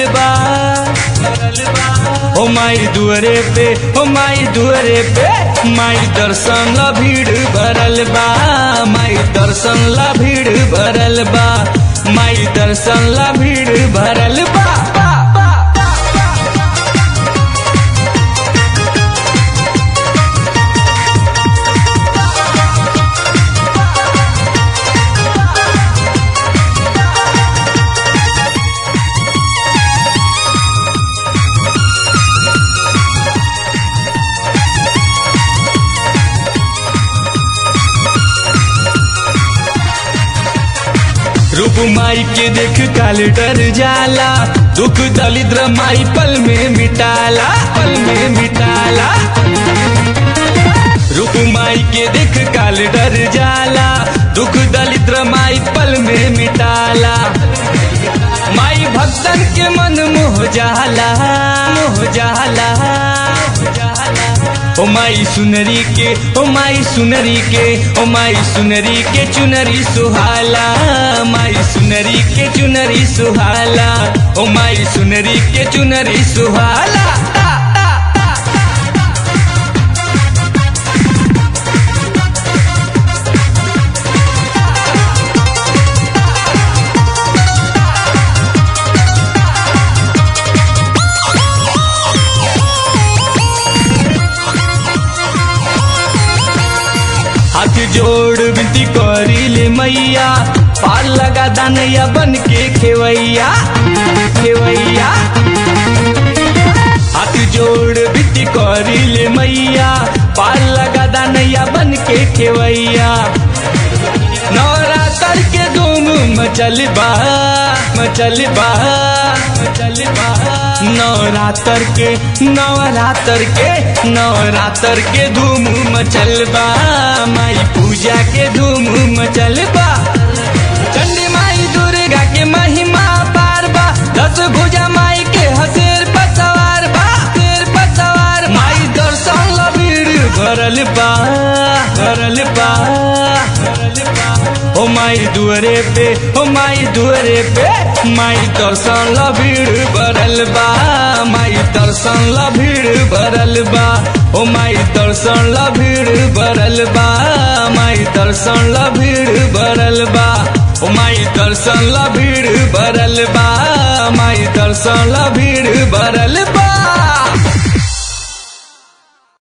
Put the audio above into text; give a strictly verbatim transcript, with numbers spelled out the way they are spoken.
भरल बा ओ माई दुआरे पे ओ माई दुआरे पे माई दर्शन ला भीड़ भरल बा माई दर्शन ला भीड़ भरल बा माई दर्शन ला भीड़ भरल बा रूप माई के देख काल डर जाला दुख दलिद्र माई पल में मिटाला पल में मिटाला रूप माई के देख काल डर जाला दुख दलिद्र माई पल में मिटाला माई भक्तन के मन मोह जाला मोह जाला ओ माई सुनरी के ओ माई सुनरी के ओ माई सुनरी के चुनरी सुहाला माई सुनरी के चुनरी सुहाला ओ माई सुनरी के चुनरी सुहाला हाथ जोड़ विनती करी ले मैया पार लगा दानैया बन के खेवैया खेवैया हाथ जोड़ विनती करी ले मैया पार लगा दानैया बन के खेवैया नवरात्र के धूम मचल बा मचल बा मचल बा नवरात्र के नवरात्र के नवरात्र के धूम मचल बा माई पूजा के धूम मचल बा चंडी माई दुर्गा के महिमा पार बा दस भुजा माई के हसेर पर सवार बा शेर पर सवार माई दर्शन ला भीड़ भरल बा भरल बा ओ माई दुआरे पे ओ माई दुआरे पे माई दर्शन ला भीड़ भरल बा माई दर्शन ला भीड़ भरल बा ओ माई दर्शन ला भीड़ भरल बा माई दर्शन ला भीड़ भरल बा ओ माई दर्शन ला भीड़ भरल बा माई दर्शन ला भीड़ भरल बा।